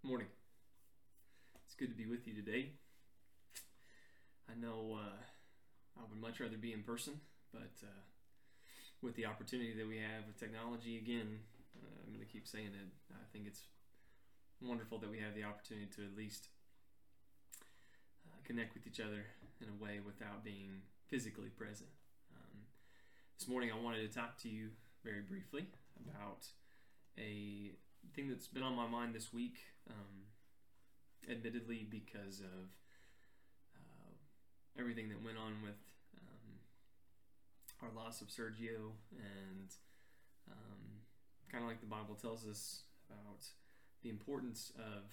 Morning. It's good to be with you today. I know I would much rather be in person, but with the opportunity that we have with technology, again, I'm going to keep saying it. I think it's wonderful that we have the opportunity to at least connect with each other in a way without being physically present. This morning I wanted to talk to you very briefly about a thing that's been on my mind this week, admittedly because of everything that went on with our loss of Sergio, and kind of like the Bible tells us about the importance of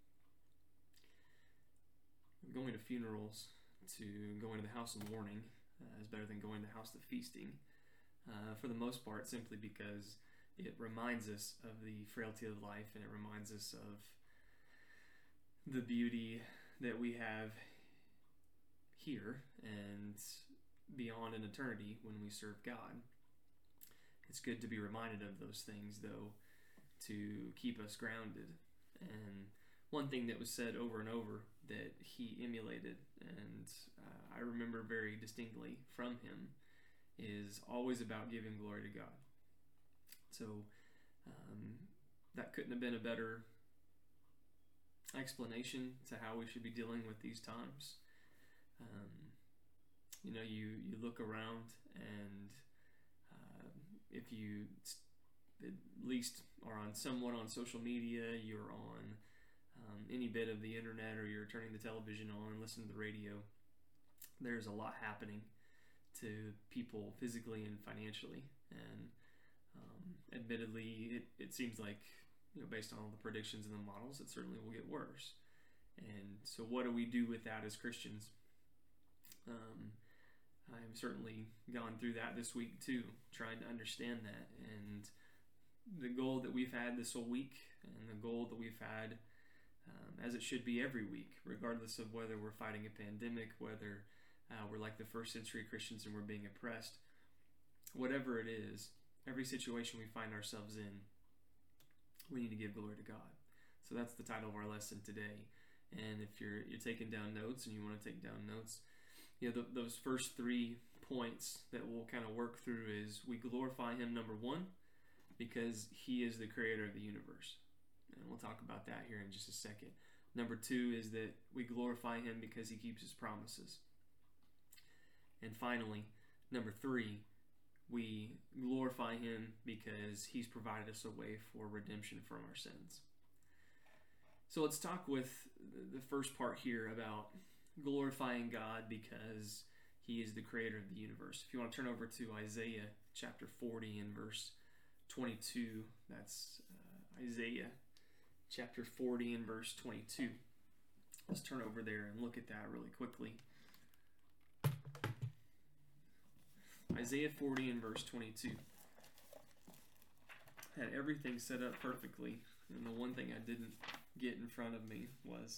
going to funerals, to going to the house of mourning is better than going to the house of feasting, for the most part, simply because it reminds us of the frailty of life, and it reminds us of the beauty that we have here and beyond in eternity when we serve God. It's good to be reminded of those things, though, to keep us grounded. And one thing that was said over and over that he emulated, and I remember very distinctly from him, is always about giving glory to God. So that couldn't have been a better explanation to how we should be dealing with these times. You look around, and if you at least are somewhat on social media, you're on any bit of the internet, or you're turning the television on, listening to the radio, there's a lot happening to people physically and financially. And admittedly, it seems like, based on all the predictions and the models, it certainly will get worse. And so what do we do with that as Christians? I've certainly gone through that this week too, trying to understand that. And the goal that we've had this whole week, and the goal that we've had, as it should be every week, regardless of whether we're fighting a pandemic, whether we're like the first century Christians and we're being oppressed, whatever it is, every situation we find ourselves in, we need to give glory to God. So that's the title of our lesson today. And if you're taking down notes, and you want to take down notes, those first 3 points that we'll kind of work through is we glorify him, number 1, because he is the creator of the universe. And we'll talk about that here in just a second. Number 2 is that we glorify him because he keeps his promises. And finally, number 3, we glorify him because he's provided us a way for redemption from our sins. So let's talk with the first part here about glorifying God because he is the creator of the universe. If you want to turn over to Isaiah chapter 40 and verse 22, that's Isaiah chapter 40 and verse 22. Let's turn over there and look at that really quickly. Isaiah 40 and verse 22 had everything set up perfectly, and the one thing I didn't get in front of me was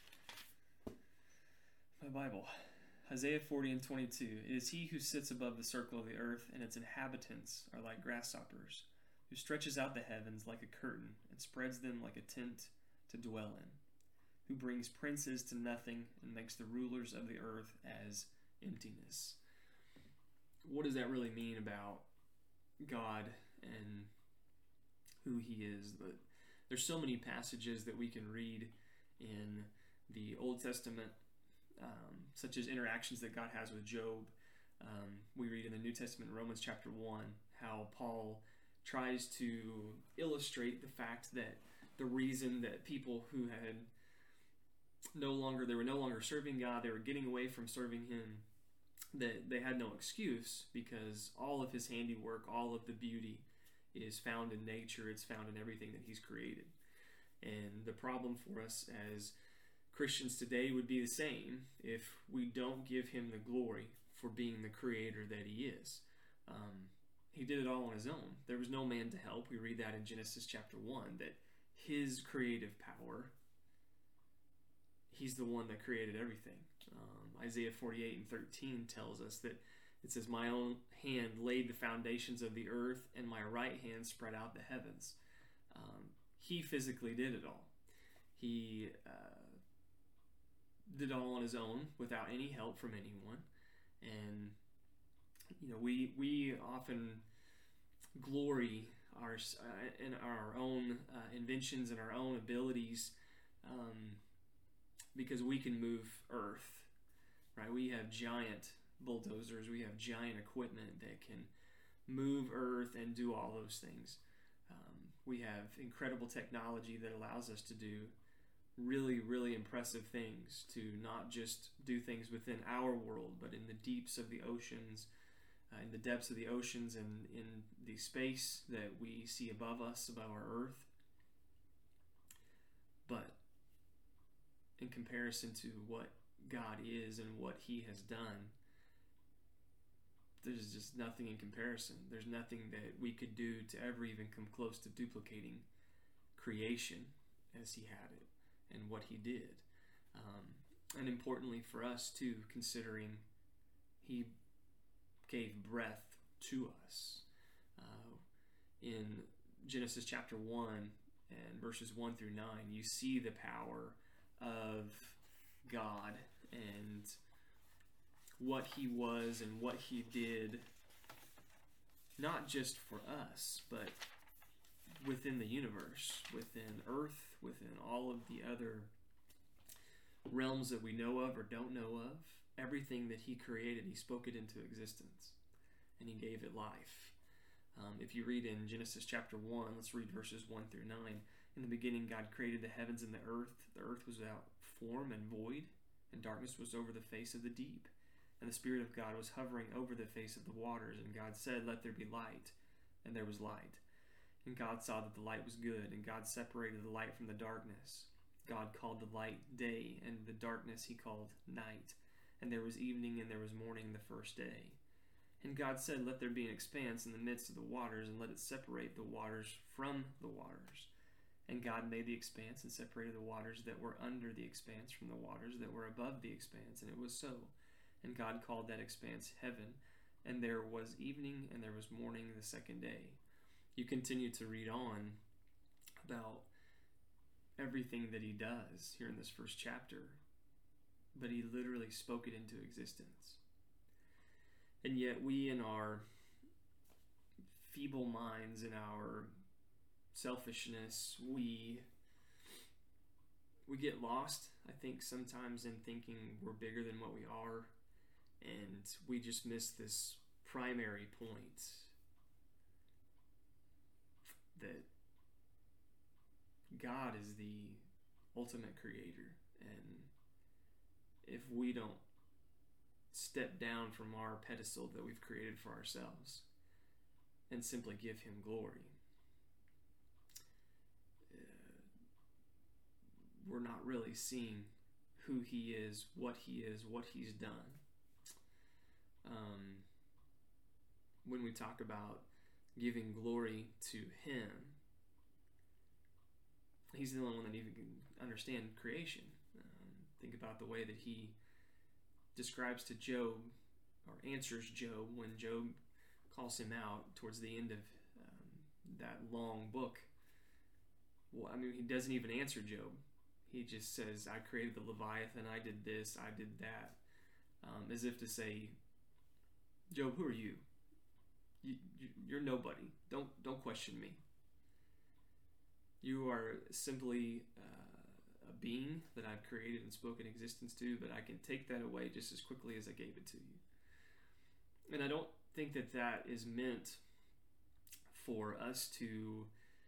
my Bible. Isaiah 40 and 22. It is he who sits above the circle of the earth, and its inhabitants are like grasshoppers, who stretches out the heavens like a curtain and spreads them like a tent to dwell in, who brings princes to nothing and makes the rulers of the earth as emptiness. What does that really mean about God and who he is? But there's so many passages that we can read in the Old Testament, such as interactions that God has with Job. We read in the New Testament, Romans chapter 1, how Paul tries to illustrate the fact that the reason that people who had they were no longer serving God, they were getting away from serving him, that they had no excuse, because all of his handiwork, all of the beauty is found in nature. It's found in everything that he's created. And the problem for us as Christians today would be the same if we don't give him the glory for being the creator that he is. He did it all on his own. There was no man to help. We read that in Genesis chapter 1, that his creative power, he's the one that created everything. Isaiah 48 and 13 tells us that it says, my own hand laid the foundations of the earth, and my right hand spread out the heavens. He physically did it all. He did all on his own without any help from anyone. And we often glory in our own inventions and our own abilities, because we can move earth, right? We have giant bulldozers, we have giant equipment that can move earth and do all those things. We have incredible technology that allows us to do really, really impressive things, to not just do things within our world, but in the deeps of the oceans, in the depths of the oceans, and in the space that we see above us, above our earth. But in comparison to what God is and what he has done, there's just nothing in comparison. There's nothing that we could do to ever even come close to duplicating creation as he had it and what he did. And importantly for us too, considering he gave breath to us. In Genesis chapter 1 and verses 1 through 9, you see the power of God and what he was and what he did, not just for us, but within the universe, within earth, within all of the other realms that we know of or don't know of. Everything that he created, he spoke it into existence, and he gave it life. If you read in Genesis chapter 1, let's read verses 1 through 9. In the beginning, God created the heavens and the earth. The earth was without form and void, and darkness was over the face of the deep. And the Spirit of God was hovering over the face of the waters. And God said, "Let there be light." And there was light. And God saw that the light was good, and God separated the light from the darkness. God called the light day, and the darkness he called night. And there was evening and there was morning the first day. And God said, "Let there be an expanse in the midst of the waters, and let it separate the waters from the waters." And God made the expanse and separated the waters that were under the expanse from the waters that were above the expanse, and it was so. And God called that expanse heaven. And there was evening and there was morning the second day. You continue to read on about everything that he does here in this first chapter, but he literally spoke it into existence. And yet we, in our feeble minds, in our selfishness, we get lost, I think, sometimes in thinking we're bigger than what we are, and we just miss this primary point that God is the ultimate creator, and if we don't step down from our pedestal that we've created for ourselves and simply give him glory, we're not really seeing who he is, what he's done. When we talk about giving glory to him, he's the only one that even can understand creation. Think about the way that he describes to Job, or answers Job, when Job calls him out towards the end of that long book. Well, I mean, he doesn't even answer Job. He just says, "I created the Leviathan, I did this, I did that," as if to say, "Job, who are you? You're nobody. Don't question me. You are simply a being that I've created and spoken existence to, but I can take that away just as quickly as I gave it to you." And I don't think that that is meant for us to,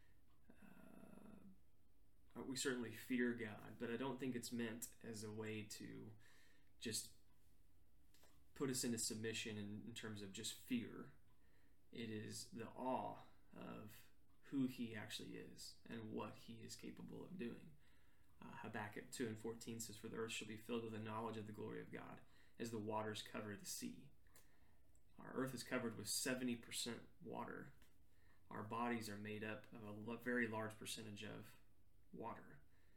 we certainly fear God, but I don't think it's meant as a way to just put us into submission in terms of just fear. It is the awe of who he actually is and what he is capable of doing. Habakkuk 2:14 says, "For the earth shall be filled with the knowledge of the glory of God, as the waters cover the sea." Our earth is covered with 70% water. Our bodies are made up of a very large percentage of water.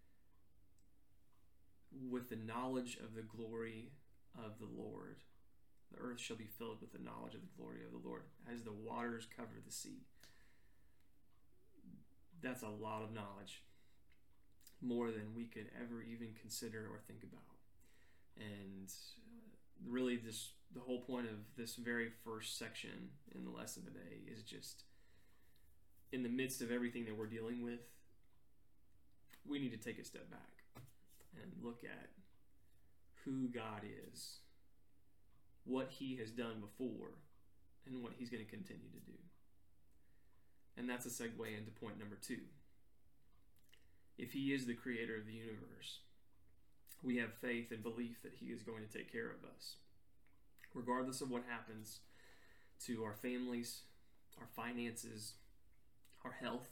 With the knowledge of the glory of the Lord, the earth shall be filled with the knowledge of the glory of the Lord, as the waters cover the sea. That's a lot of knowledge. more than we could ever even consider or think about. And really, the whole point of this very first section in the lesson today is just, in the midst of everything that we're dealing with, we need to take a step back and look at who God is, what he has done before, and what he's going to continue to do. And that's a segue into point number 2. If he is the creator of the universe, we have faith and belief that he is going to take care of us. Regardless of what happens to our families, our finances, our health,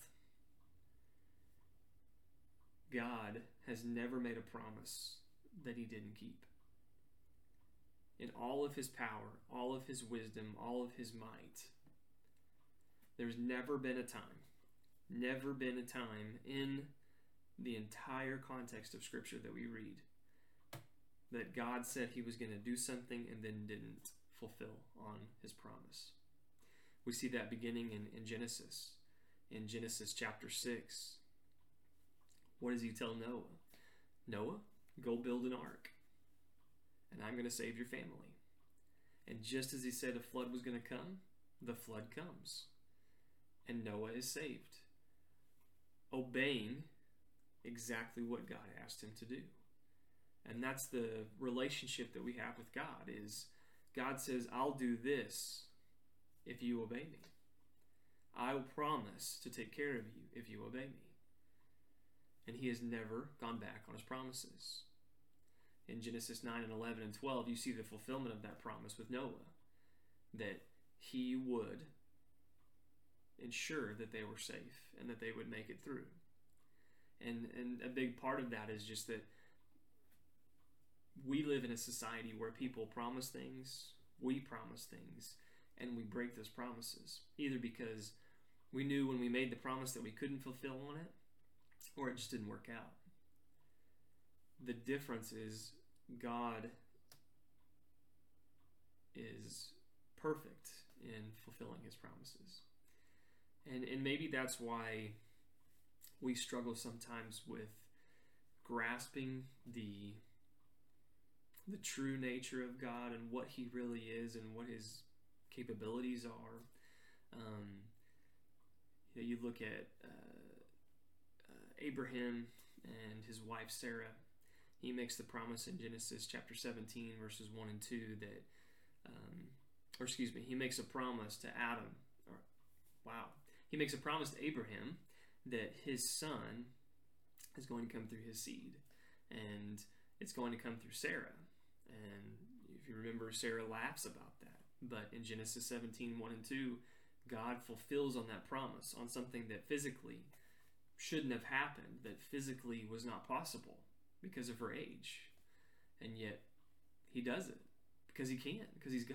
God has never made a promise that he didn't keep. In all of his power, all of his wisdom, all of his might, there's never been a time in the entire context of Scripture that we read that God said he was going to do something and then didn't fulfill on his promise. We see that beginning in Genesis. In Genesis chapter 6, what does he tell Noah? Noah, go build an ark, and I'm going to save your family. And just as he said a flood was going to come, the flood comes. And Noah is saved, obeying exactly what God asked him to do. And that's the relationship that we have with God, is God says, I'll do this if you obey me. I will promise to take care of you if you obey me. And he has never gone back on his promises. In Genesis 9 and 11 and 12, you see the fulfillment of that promise with Noah, that he would ensure that they were safe and that they would make it through. And a big part of that is just that we live in a society where people promise things, we promise things, and we break those promises, either because we knew when we made the promise that we couldn't fulfill on it, or it just didn't work out. The difference is God is perfect in fulfilling his promises. And maybe that's why we struggle sometimes with grasping the true nature of God and what he really is and what his capabilities are. You look at Abraham and his wife Sarah. He makes the promise in Genesis chapter 17 verses 1 and 2 that, he makes a promise to He makes a promise to Abraham that his son is going to come through his seed, and it's going to come through Sarah. And if you remember, Sarah laughs about that. But in Genesis 17, 1 and 2, God fulfills on that promise, on something that physically shouldn't have happened, that physically was not possible because of her age. And yet, he does it because he can, because he's God.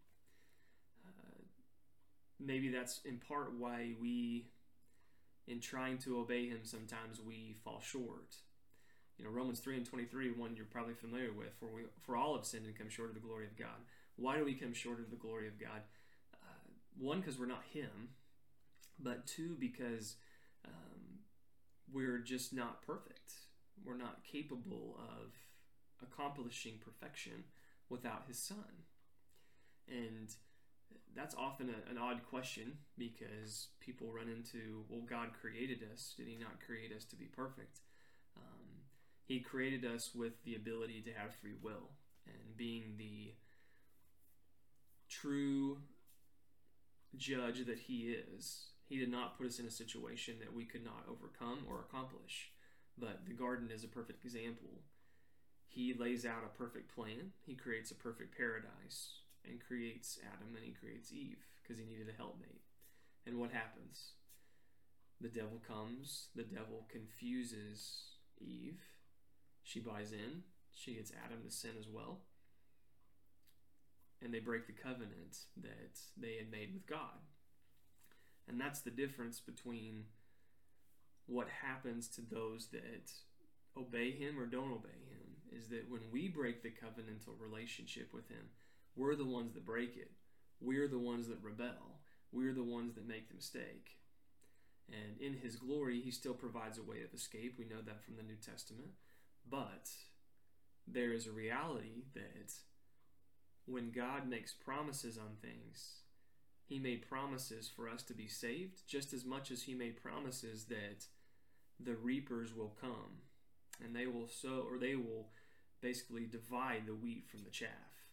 Maybe that's in part why we, in trying to obey him, sometimes we fall short. Romans 3 and 23, one you're probably familiar with, for all have sinned and come short of the glory of God. Why do we come short of the glory of God? One, because we're not him, but two, because we're just not perfect. We're not capable of accomplishing perfection without his son. And that's often an odd question, because people run into, well, God created us. Did he not create us to be perfect? He created us with the ability to have free will, and being the true judge that he is, he did not put us in a situation that we could not overcome or accomplish. But the garden is a perfect example. He lays out a perfect plan. He creates a perfect paradise and creates Adam and he creates Eve because he needed a helpmate. And what happens? The devil comes. The devil confuses Eve. She buys in. She gets Adam to sin as well. And they break the covenant that they had made with God. And that's the difference between what happens to those that obey him or don't obey him, is that when we break the covenantal relationship with him, we're the ones that break it. We're the ones that rebel. We're the ones that make the mistake. And in his glory, he still provides a way of escape. We know that from the New Testament. But there is a reality that when God makes promises on things, he made promises for us to be saved just as much as he made promises that the reapers will come and they will sow, or they will basically divide the wheat from the chaff.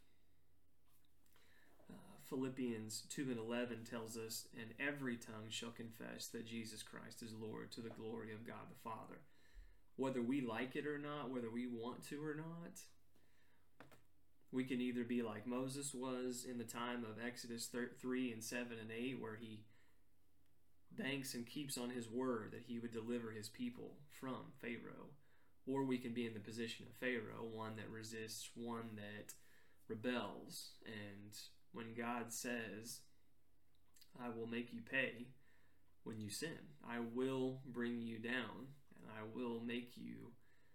Philippians 2:11 tells us, "And every tongue shall confess that Jesus Christ is Lord, to the glory of God the Father." Whether we like it or not, whether we want to or not, we can either be like Moses was in the time of Exodus 3 and 7 and 8, where he banks and keeps on his word that he would deliver his people from Pharaoh, or we can be in the position of Pharaoh, one that resists, one that rebels. And when God says, "I will make you pay when you sin, I will bring you down, and I will make you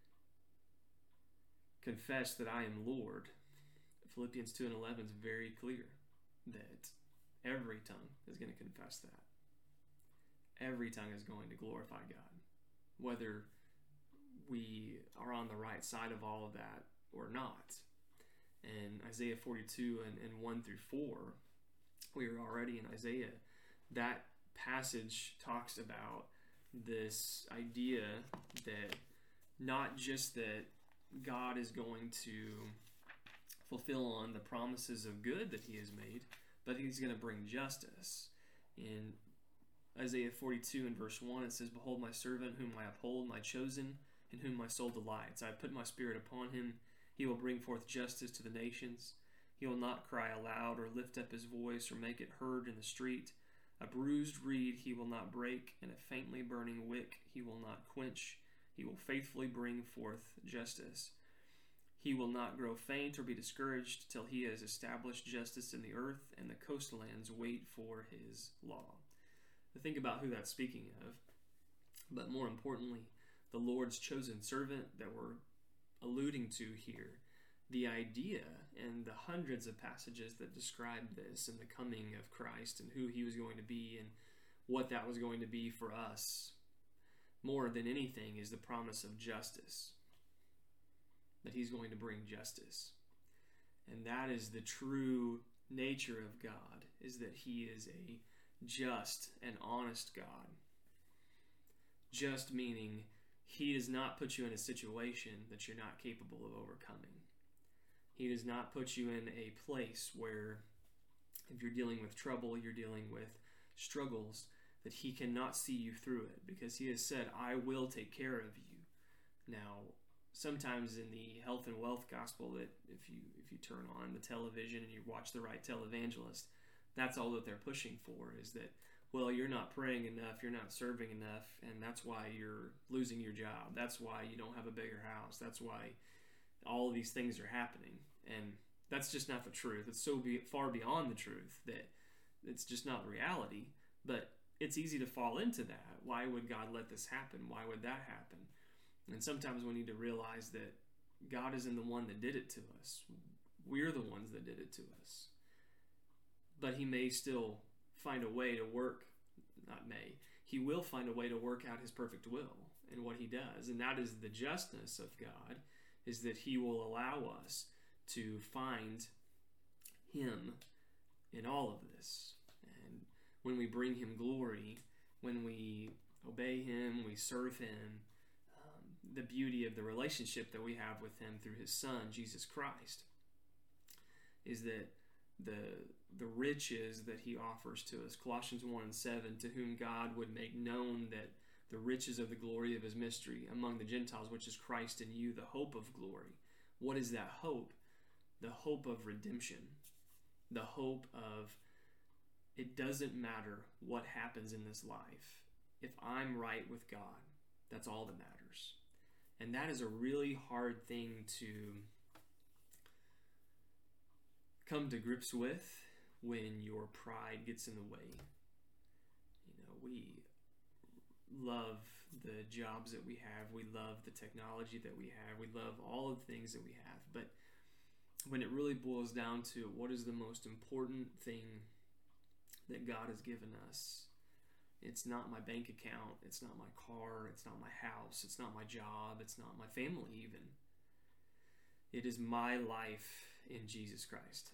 confess that I am Lord," Philippians 2 and 11 is very clear that every tongue is going to confess that. Every tongue is going to glorify God, whether we are on the right side of all of that or not. And Isaiah 42 and 1 through 4, we are already in Isaiah. That passage talks about this idea that not just that God is going to fulfill on the promises of good that he has made, but he's going to bring justice. In Isaiah 42 and verse 1, it says, "Behold my servant whom I uphold, my chosen, in whom my soul delights. I have put my spirit upon him. He will bring forth justice to the nations. He will not cry aloud or lift up his voice or make it heard in the street. A bruised reed he will not break, and a faintly burning wick he will not quench. He will faithfully bring forth justice. He will not grow faint or be discouraged till he has established justice in the earth, and the coastlands wait for his law." Think about who that's speaking of. But more importantly, the Lord's chosen servant that we're alluding to here. The idea and the hundreds of passages that describe this and the coming of Christ and who he was going to be and what that was going to be for us, more than anything, is the promise of justice. That he's going to bring justice. And that is the true nature of God, is that he is a just and honest God. Just meaning he does not put you in a situation that you're not capable of overcoming. He does not put you in a place where if you're dealing with trouble, you're dealing with struggles, that he cannot see you through it, because he has said, "I will take care of you." Now, sometimes in the health and wealth gospel, that if you turn on the television and you watch the right televangelist, that's all that they're pushing for, is that, well, you're not praying enough, you're not serving enough, and that's why you're losing your job. That's why you don't have a bigger house. That's why all of these things are happening. And that's just not the truth. It's so far beyond the truth that it's just not reality. But it's easy to fall into that. Why would God let this happen? Why would that happen? And sometimes we need to realize that God isn't the one that did it to us. We're the ones that did it to us. But he may still find a way to work, he will find a way to work out his perfect will in what he does. And that is the justness of God, is that he will allow us to find him in all of this. And when we bring him glory, when we obey him, we serve him, the beauty of the relationship that we have with him through his son, Jesus Christ, is that the riches that he offers to us. Colossians 1:7, "To whom God would make known that the riches of the glory of his mystery among the Gentiles, which is Christ in you, the hope of glory." What is that hope? The hope of redemption. The hope of, it doesn't matter what happens in this life. If I'm right with God, that's all that matters. And that is a really hard thing to come to grips with when your pride gets in the way. We love the jobs that we have. We love the technology that we have. We love all of the things that we have. But when it really boils down to what is the most important thing that God has given us, It's not my bank account. It's not my car. It's not my house. It's not my job. It's not my family even. It is my life in Jesus Christ.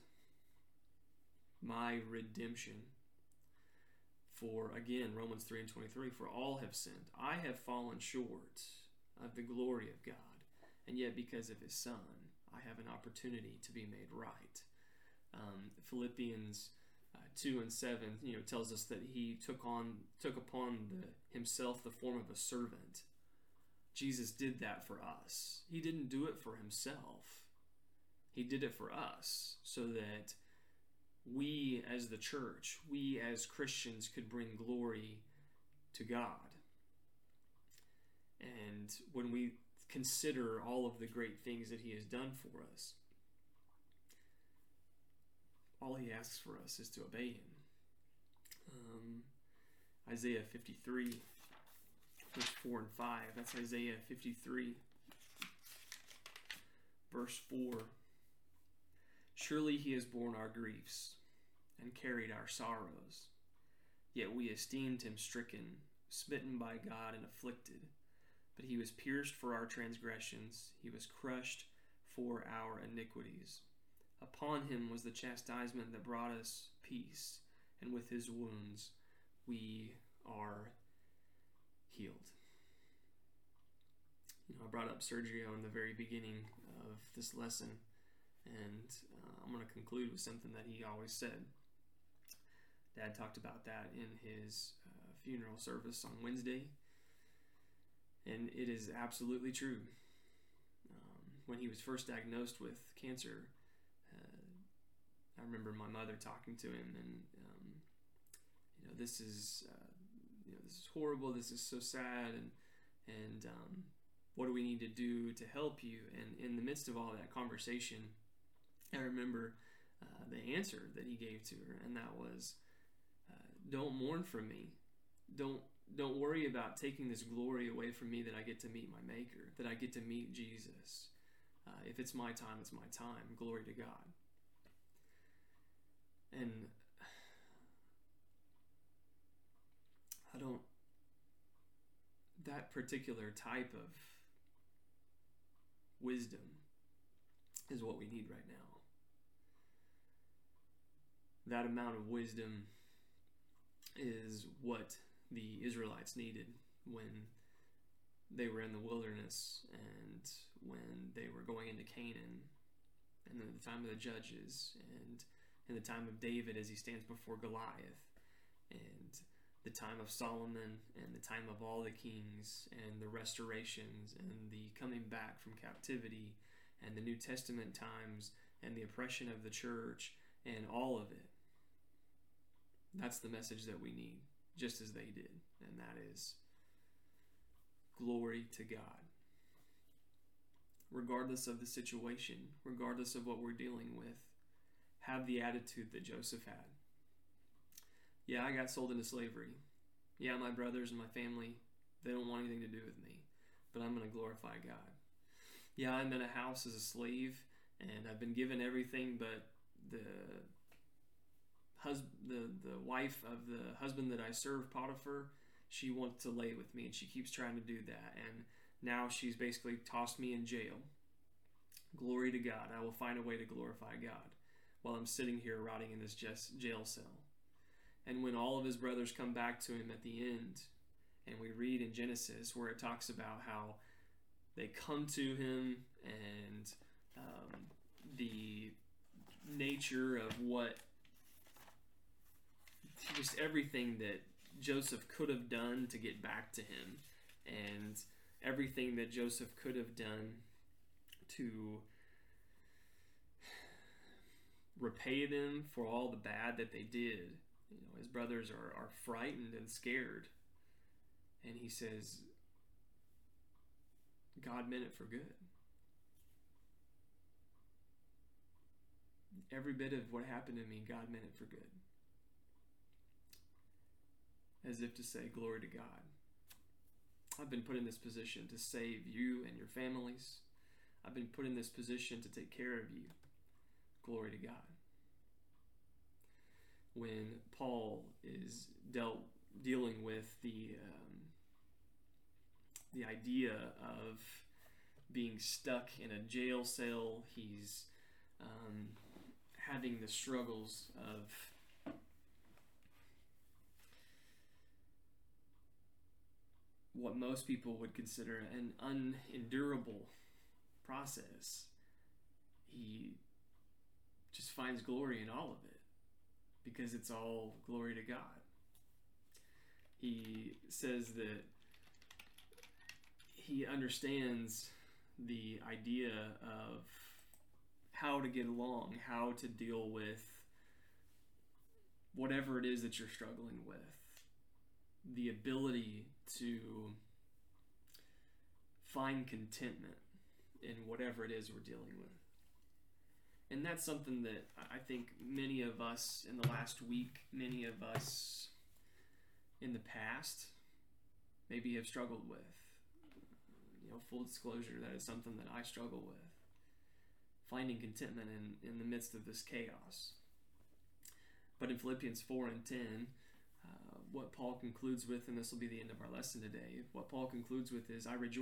My redemption. For, again, Romans 3:23, for all have sinned. I have fallen short of the glory of God. And yet because of his Son, I have an opportunity to be made right. Philippians 2:7, tells us that he took upon himself the form of a servant. Jesus did that for us. He didn't do it for himself. He did it for us so that we as the church, we as Christians could bring glory to God. And when we consider all of the great things that he has done for us, all he asks for us is to obey him. Isaiah 53, verse 4 and 5. That's Isaiah 53, verse 4. Surely he has borne our griefs and carried our sorrows. Yet we esteemed him stricken, smitten by God, and afflicted. But he was pierced for our transgressions. He was crushed for our iniquities. Upon him was the chastisement that brought us peace, and with his wounds we are healed. I brought up Sergio in the very beginning of this lesson, and I'm going to conclude with something that he always said. Dad talked about that in his funeral service on Wednesday, and it is absolutely true. When he was first diagnosed with cancer, I remember my mother talking to him, and this is horrible. This is so sad, and what do we need to do to help you? And in the midst of all that conversation, I remember the answer that he gave to her, and that was, "Don't mourn for me. Don't worry about taking this glory away from me that I get to meet my Maker, that I get to meet Jesus. If it's my time, it's my time. Glory to God." And that particular type of wisdom is what we need right now. That amount of wisdom is what the Israelites needed when they were in the wilderness and when they were going into Canaan, and then the time of the judges, and in the time of David as he stands before Goliath, and the time of Solomon, and the time of all the kings, and the restorations, and the coming back from captivity, and the New Testament times, and the oppression of the church, and all of it. That's the message that we need, just as they did, and that is glory to God. Regardless of the situation, regardless of what we're dealing with, have the attitude that Joseph had. Yeah, I got sold into slavery. Yeah, my brothers and my family, they don't want anything to do with me, but I'm going to glorify God. Yeah, I'm in a house as a slave, and I've been given everything, but the wife of the husband that I serve, Potiphar, she wants to lay with me, and she keeps trying to do that, and now she's basically tossed me in jail. Glory to God. I will find a way to glorify God while I'm sitting here rotting in this jail cell. And when all of his brothers come back to him at the end, and we read in Genesis where it talks about how they come to him, and the nature of what, just everything that Joseph could have done to get back to him, and everything that Joseph could have done to repay them for all the bad that they did. His brothers are frightened and scared. And he says, God meant it for good. Every bit of what happened to me, God meant it for good. As if to say, glory to God. I've been put in this position to save you and your families. I've been put in this position to take care of you. Glory to God. When Paul is dealt dealing with the idea of being stuck in a jail cell. He's having the struggles of what most people would consider an unendurable process. He just finds glory in all of it because it's all glory to God. He says that he understands the idea of how to get along, how to deal with whatever it is that you're struggling with, the ability to find contentment in whatever it is we're dealing with. And that's something that I think many of us in the last week, many of us in the past maybe have struggled with. Full disclosure, that is something that I struggle with. Finding contentment in the midst of this chaos. But in Philippians 4 and 10, what Paul concludes with, and this will be the end of our lesson today, what Paul concludes with is, I rejoice